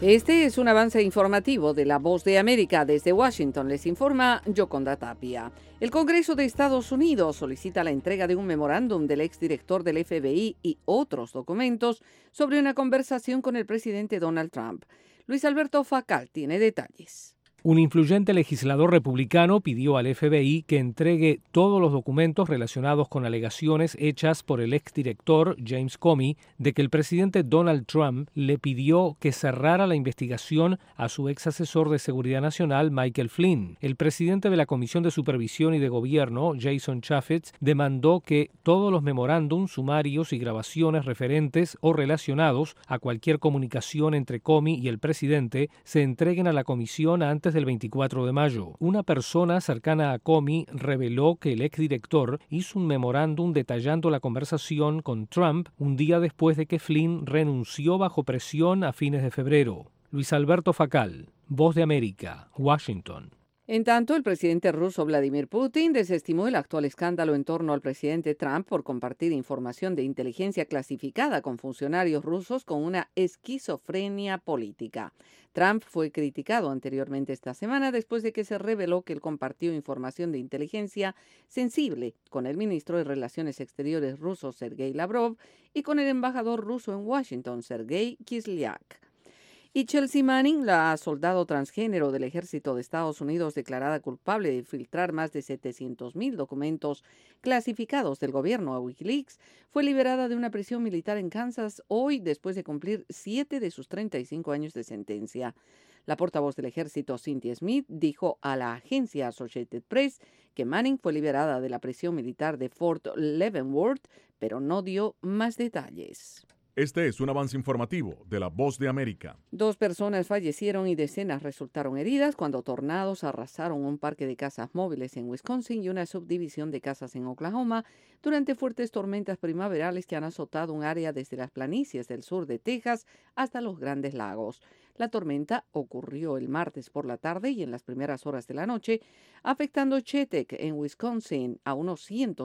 Este es un avance informativo de La Voz de América. Desde Washington les informa Yoconda Tapia. El Congreso de Estados Unidos solicita la entrega de un memorándum del exdirector del FBI y otros documentos sobre una conversación con el presidente Donald Trump. Luis Alberto Facal tiene detalles. Un influyente legislador republicano pidió al FBI que entregue todos los documentos relacionados con alegaciones hechas por el exdirector James Comey de que el presidente Donald Trump le pidió que cerrara la investigación a su ex asesor de seguridad nacional Michael Flynn. El presidente de la Comisión de Supervisión y de Gobierno, Jason Chaffetz, demandó que todos los memorándums, sumarios y grabaciones referentes o relacionados a cualquier comunicación entre Comey y el presidente se entreguen a la comisión antes del 24 de mayo. Una persona cercana a Comey reveló que el exdirector hizo un memorándum detallando la conversación con Trump un día después de que Flynn renunció bajo presión a fines de febrero. Luis Alberto Facal, Voz de América, Washington. En tanto, el presidente ruso Vladimir Putin desestimó el actual escándalo en torno al presidente Trump por compartir información de inteligencia clasificada con funcionarios rusos con una esquizofrenia política. Trump fue criticado anteriormente esta semana después de que se reveló que él compartió información de inteligencia sensible con el ministro de Relaciones Exteriores ruso Sergei Lavrov y con el embajador ruso en Washington, Sergei Kislyak. Y Chelsea Manning, la soldado transgénero del ejército de Estados Unidos declarada culpable de filtrar más de 700,000 documentos clasificados del gobierno a Wikileaks, fue liberada de una prisión militar en Kansas hoy después de cumplir 7 de sus 35 años de sentencia. La portavoz del ejército, Cynthia Smith, dijo a la agencia Associated Press que Manning fue liberada de la prisión militar de Fort Leavenworth, pero no dio más detalles. Este es un avance informativo de La Voz de América. 2 personas fallecieron y decenas resultaron heridas cuando tornados arrasaron un parque de casas móviles en Wisconsin y una subdivisión de casas en Oklahoma durante fuertes tormentas primaverales que han azotado un área desde las planicies del sur de Texas hasta los Grandes Lagos. La tormenta ocurrió el martes por la tarde y en las primeras horas de la noche, afectando Chetek en Wisconsin, a unos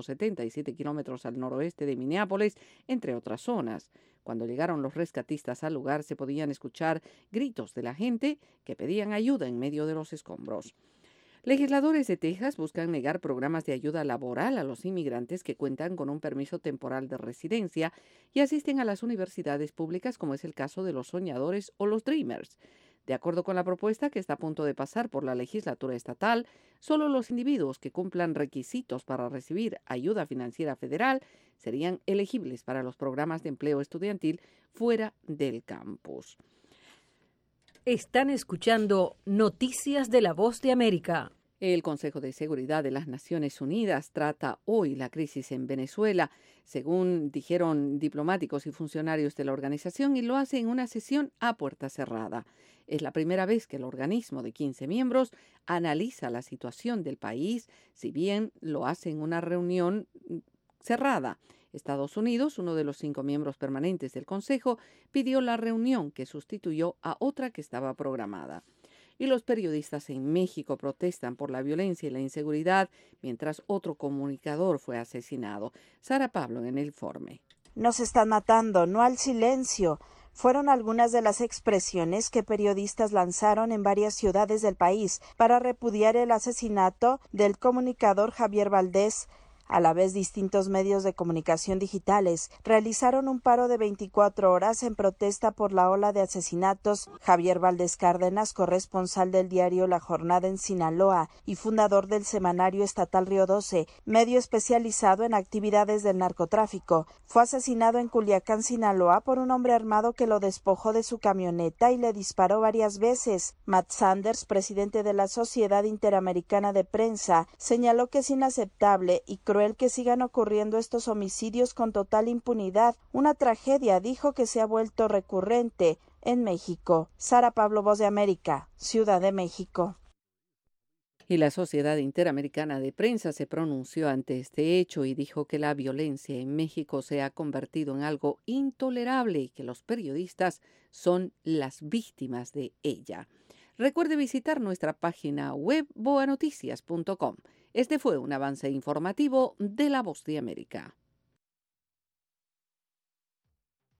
177 kilómetros al noroeste de Minneapolis, entre otras zonas. Cuando llegaron los rescatistas al lugar, se podían escuchar gritos de la gente que pedían ayuda en medio de los escombros. Legisladores de Texas buscan negar programas de ayuda laboral a los inmigrantes que cuentan con un permiso temporal de residencia y asisten a las universidades públicas, como es el caso de los soñadores o los Dreamers. De acuerdo con la propuesta que está a punto de pasar por la legislatura estatal, solo los individuos que cumplan requisitos para recibir ayuda financiera federal serían elegibles para los programas de empleo estudiantil fuera del campus. Están escuchando Noticias de La Voz de América. El Consejo de Seguridad de las Naciones Unidas trata hoy la crisis en Venezuela, según dijeron diplomáticos y funcionarios de la organización, y lo hace en una sesión a puerta cerrada. Es la primera vez que el organismo de 15 miembros analiza la situación del país, si bien lo hace en una reunión cerrada. Estados Unidos, uno de los 5 miembros permanentes del Consejo, pidió la reunión que sustituyó a otra que estaba programada. Y los periodistas en México protestan por la violencia y la inseguridad, mientras otro comunicador fue asesinado. Sara Pablo en el informe. Nos están matando, no al silencio. Fueron algunas de las expresiones que periodistas lanzaron en varias ciudades del país para repudiar el asesinato del comunicador Javier Valdés. A la vez, distintos medios de comunicación digitales realizaron un paro de 24 horas en protesta por la ola de asesinatos. Javier Valdés Cárdenas, corresponsal del diario La Jornada en Sinaloa y fundador del semanario estatal Río 12, medio especializado en actividades del narcotráfico, fue asesinado en Culiacán, Sinaloa, por un hombre armado que lo despojó de su camioneta y le disparó varias veces. Matt Sanders, presidente de la Sociedad Interamericana de Prensa, señaló que es inaceptable y cruel que sigan ocurriendo estos homicidios con total impunidad. Una tragedia, dijo, que se ha vuelto recurrente en México. Sara Pablo, Voz de América, Ciudad de México. Y la Sociedad Interamericana de Prensa se pronunció ante este hecho y dijo que la violencia en México se ha convertido en algo intolerable y que los periodistas son las víctimas de ella. Recuerde visitar nuestra página web boanoticias.com. Este fue un avance informativo de La Voz de América.